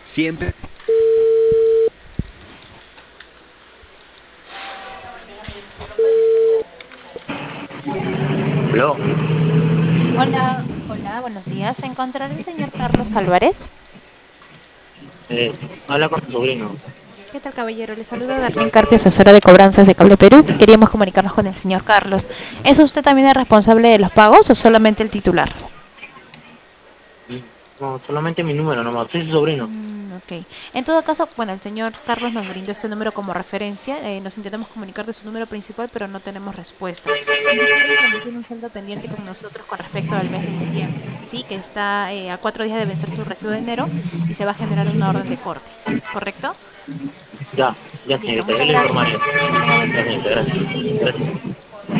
Siempre. ¿Aló? Hola, hola, buenos días. ¿Se encontrará el señor Carlos Álvarez? Habla con tu sobrino. ¿Qué tal, caballero? Le saluda Darlene Carpio, asesora de cobranzas de Cable Perú. Queríamos comunicarnos con el señor Carlos. ¿Es usted también el responsable de los pagos o solamente el titular? No, solamente mi número nomás. Soy su sobrino. Ok. En todo caso, bueno, el señor Carlos nos brindó este número como referencia. Nos intentamos comunicar de su número principal, pero no tenemos respuesta. Indicarle que aún tiene un saldo pendiente con nosotros con respecto al mes de diciembre. Sí, que está a 4 días de vencer su recibo de enero y se va a generar una orden de corte. ¿Correcto? Ya, ya Listo, señorita, yo muchas le gracias. informaré. Que tenga buen Ya día. señorita, gracias. Gracias.